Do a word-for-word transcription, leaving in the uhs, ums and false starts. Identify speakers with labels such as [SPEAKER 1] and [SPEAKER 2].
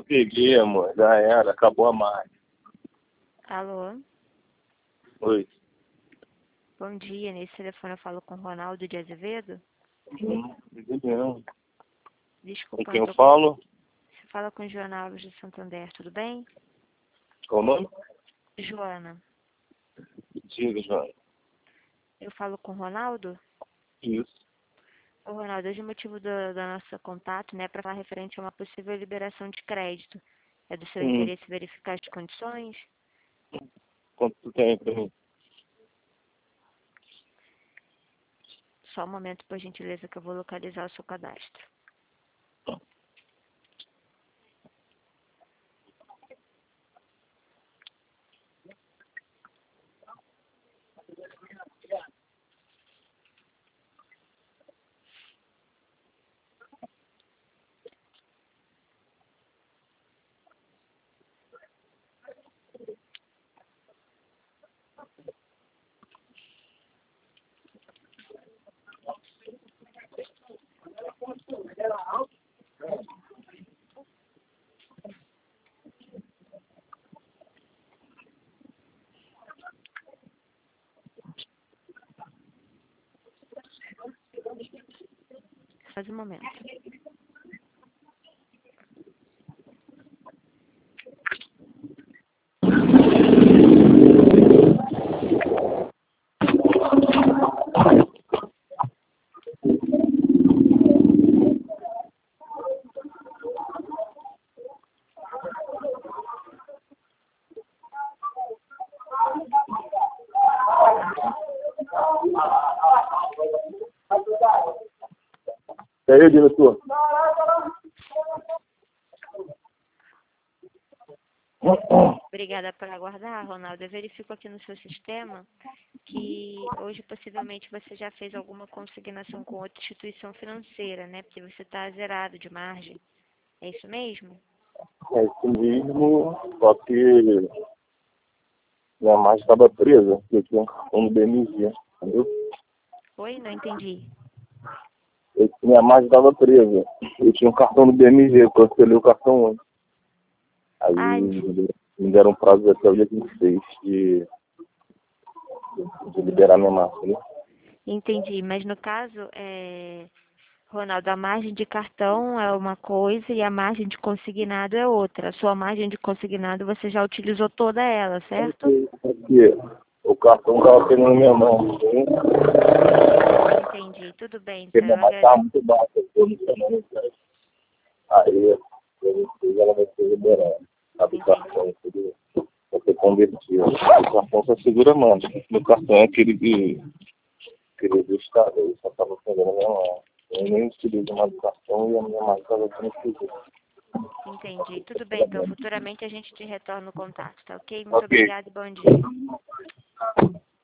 [SPEAKER 1] peguei, amor. Já era, acabou a margem.
[SPEAKER 2] Alô?
[SPEAKER 1] Oi.
[SPEAKER 2] Bom dia, nesse telefone eu falo com Ronaldo de Azevedo?
[SPEAKER 1] Hum, entendeu? Com
[SPEAKER 2] Desculpa,
[SPEAKER 1] quem
[SPEAKER 2] eu
[SPEAKER 1] eu
[SPEAKER 2] tô...
[SPEAKER 1] falo?
[SPEAKER 2] Você fala com Joana Alves de Santander, tudo bem?
[SPEAKER 1] Qual o nome?
[SPEAKER 2] Joana.
[SPEAKER 1] Diga, Joana.
[SPEAKER 2] Eu falo com Ronaldo?
[SPEAKER 1] Isso.
[SPEAKER 2] Ô, Ronaldo, hoje o motivo do, do nosso contato, né, para falar referente a uma possível liberação de crédito. É do seu
[SPEAKER 1] Hum.
[SPEAKER 2] interesse verificar as condições?
[SPEAKER 1] Quanto tu tem pra mim?
[SPEAKER 2] Só um momento, por gentileza, que eu vou localizar o seu cadastro. Faz um momento.
[SPEAKER 1] E aí, diretor?
[SPEAKER 2] Obrigada por aguardar, Ronaldo. Eu verifico aqui no seu sistema que hoje possivelmente você já fez alguma consignação com outra instituição financeira, né? Porque você está zerado de margem. É isso mesmo?
[SPEAKER 1] É isso mesmo, só que minha margem estava presa, porque eu tinha um cartão do B M G, entendeu?
[SPEAKER 2] Oi? Não entendi.
[SPEAKER 1] Eu, minha margem estava presa. Eu tinha um cartão do B M G, eu cancelei o cartão antes. Aí
[SPEAKER 2] Ah,
[SPEAKER 1] me deram um prazo até o dia vinte e seis de, de liberar minha margem, né?
[SPEAKER 2] entendi. Mas no caso, é... Ronaldo, a margem de cartão é uma coisa e a margem de consignado é outra. A sua margem de consignado você já utilizou toda ela, certo?
[SPEAKER 1] Porque o cartão estava pegando minha mão, assim,
[SPEAKER 2] Entendi. Tudo bem,
[SPEAKER 1] porque
[SPEAKER 2] então
[SPEAKER 1] minha
[SPEAKER 2] eu
[SPEAKER 1] margem estava
[SPEAKER 2] agradeço.
[SPEAKER 1] muito baixa, eu não tinha nem crédito. Aí eu fiz, ela vai ser liberada. Sabe, o
[SPEAKER 2] Entendi.
[SPEAKER 1] cartão, tudo, você convertia. O cartão só segura mais. Meu cartão é aquele de, aquele do Estado, ele só estava pegando minha mão. Eu nem utilizo mais o cartão e a minha margem estava sendo segura.
[SPEAKER 2] Entendi. Tudo bem, então futuramente a gente te retorna o contato, tá ok? Muito
[SPEAKER 1] Ok.
[SPEAKER 2] obrigada e bom dia.